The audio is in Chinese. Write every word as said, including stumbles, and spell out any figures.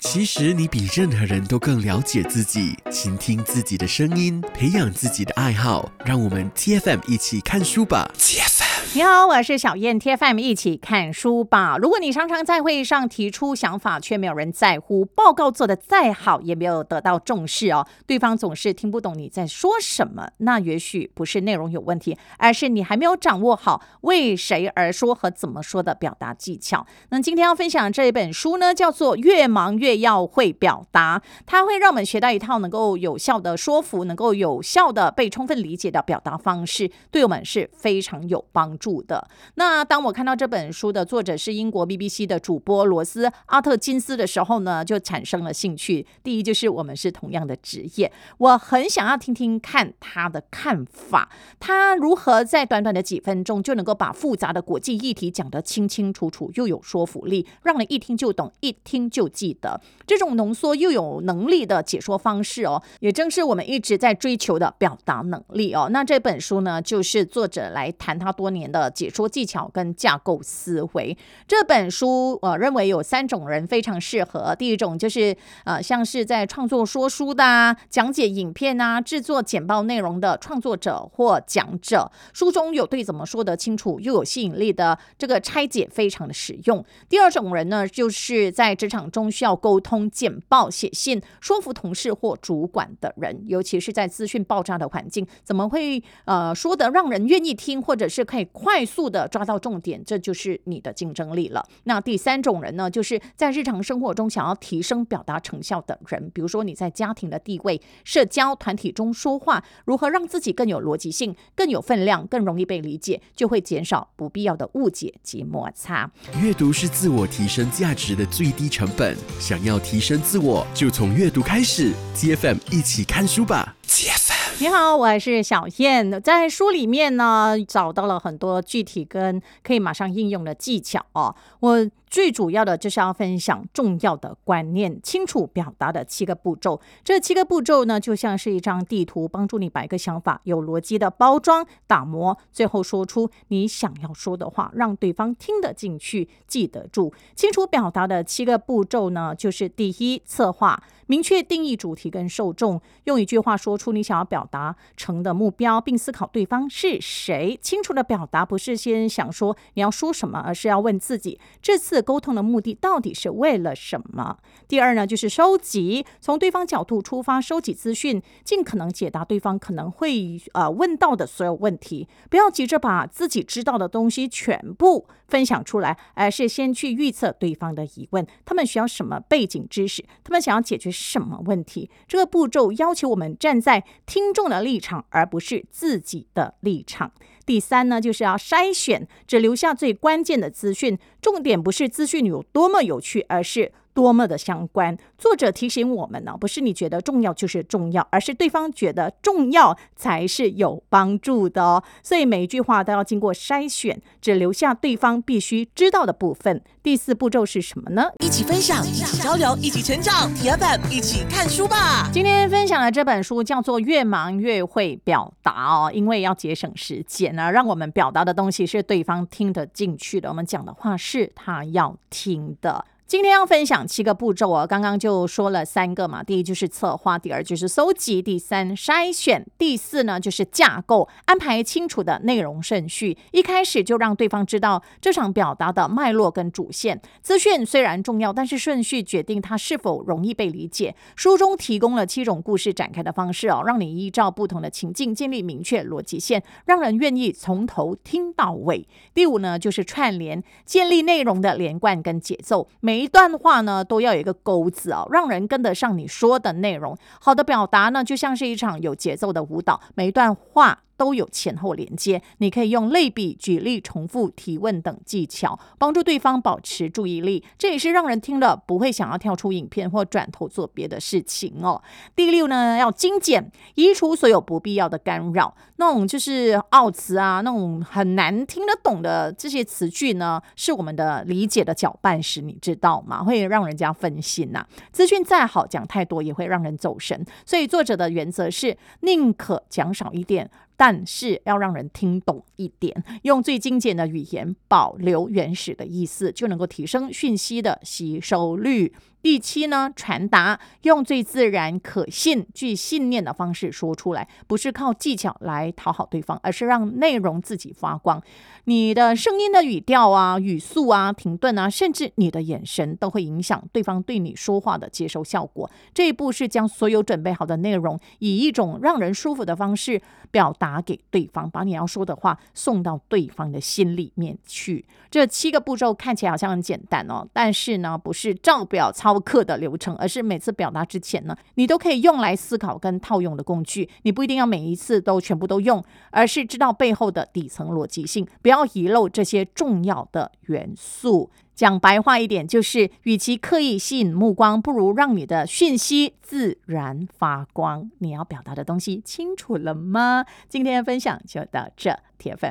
其实你比任何人都更了解自己，倾听自己的声音，培养自己的爱好。让我们 T F M 一起看书吧。T F M， 你好，我是小燕。 T F M 一起看书吧。如果你常常在会议上提出想法却没有人在乎，报告做得再好也没有得到重视哦，对方总是听不懂你在说什么，那也许不是内容有问题，而是你还没有掌握好为谁而说和怎么说的表达技巧。那今天要分享的这一本书呢，叫做越忙越要会表达，它会让我们学到一套能够有效的说服，能够有效的被充分理解的表达方式，对我们是非常有帮助的。那当我看到这本书的作者是英国 B B C 的主播罗斯阿特金斯的时候呢，就产生了兴趣。第一就是我们是同样的职业，我很想要听听看他的看法，他如何在短短的几分钟就能够把复杂的国际议题讲得清清楚楚，又有说服力，让人一听就懂，一听就记得。这种浓缩又有能力的解说方式哦，也正是我们一直在追求的表达能力哦。那这本书呢，就是作者来谈他多年的解说技巧跟架构思维。这本书我认为有三种人非常适合。第一种就是呃，像是在创作说书的啊、讲解影片啊、制作简报内容的创作者或讲者，书中有对怎么说得清楚又有吸引力的这个拆解非常的实用。第二种人呢，就是在职场中需要沟通、简报、写信、说服同事或主管的人，尤其是在资讯爆炸的环境，怎么会呃说得让人愿意听，或者是可以快速的抓到重点，这就是你的竞争力了。那第三种人呢，就是在日常生活中想要提升表达成效的人，比如说你在家庭的地位、社交团体中说话，如何让自己更有逻辑性、更有分量、更容易被理解，就会减少不必要的误解及摩擦。 阅读是自我提升价值的最低成本，想要提升自我，就从阅读开始。 T F M 一起看书吧。 T F M， 你好，我是小燕。在书里面呢，找到了很多具体跟可以马上应用的技巧哦。我最主要的就是要分享重要的观念，清楚表达的七个步骤。这七个步骤呢，就像是一张地图，帮助你把一个想法有逻辑的包装、打磨，最后说出你想要说的话，让对方听得进去、记得住。清楚表达的七个步骤呢，就是第一，策划，明确定义主题跟受众，用一句话说出你想要表达成的目标，并思考对方是谁。清楚的表达不是先想说你要说什么，而是要问自己，这次沟通的目的到底是为了什么。第二呢，就是收集，从对方角度出发，收集资讯，尽可能解答对方可能会、呃、问到的所有问题。不要急着把自己知道的东西全部分享出来，而是先去预测对方的疑问，他们需要什么背景知识，他们想要解决什么问题。这个步骤要求我们站在听众的立场，而不是自己的立场。第三呢，就是要筛选，只留下最关键的资讯。重点不是资讯有多么有趣，而是多么的相关。作者提醒我们呢，不是你觉得重要就是重要，而是对方觉得重要才是有帮助的哦。所以每一句话都要经过筛选，只留下对方必须知道的部分。第四步骤是什么呢？ 一起分享，一起交流，一起成长。T F M 一起看书吧。 今天分享的这本书叫做《越忙越会表达》哦，因为要节省时间呢，让我们表达的东西是对方听得进去的，我们讲的话是他要听的。今天要分享七个步骤哦，刚刚就说了三个嘛，第一就是策划，第二就是搜集，第三筛选，第四呢就是架构，安排清楚的内容顺序，一开始就让对方知道这场表达的脉络跟主线。资讯虽然重要，但是顺序决定它是否容易被理解。书中提供了七种故事展开的方式哦，让你依照不同的情境建立明确逻辑线，让人愿意从头听到尾。第五呢就是串联，建立内容的连贯跟节奏，每一段话呢都要有一个钩子哦，让人跟得上你说的内容。好的表达呢，就像是一场有节奏的舞蹈，每一段话都有前后连接。你可以用类比、举例、重复、提问等技巧，帮助对方保持注意力。这也是让人听了不会想要跳出影片或转头做别的事情哦。第六呢，要精简，移除所有不必要的干扰。那种就是奥词啊，那种很难听得懂的这些词句呢，是我们的理解的搅拌石，你知道吗？会让人家分心啊。资讯再好，讲太多也会让人走神。所以作者的原则是，宁可讲少一点，但是要让人听懂一点，用最精简的语言保留原始的意思，就能够提升讯息的吸收率。 第七呢，传达，用最自然、可信、具信念的方式说出来，不是靠技巧来讨好对方，而是让内容自己发光。你的声音的语调啊、语速啊、停顿啊，甚至你的眼神都会影响对方对你说话的接收效果。这一步是将所有准备好的内容，以一种让人舒服的方式表达给对方，把你要说的话送到对方的心里面去。这七个步骤看起来好像很简单哦，但是呢，不是照表操课的流程，而是每次表达之前呢，你都可以用来思考跟套用的工具。你不一定要每一次都全部都用，而是知道背后的底层逻辑性，不要遗漏这些重要的元素。讲白话一点，就是与其刻意吸引目光，不如让你的讯息自然发光。你要表达的东西清楚了吗？今天的分享就到这，铁粉。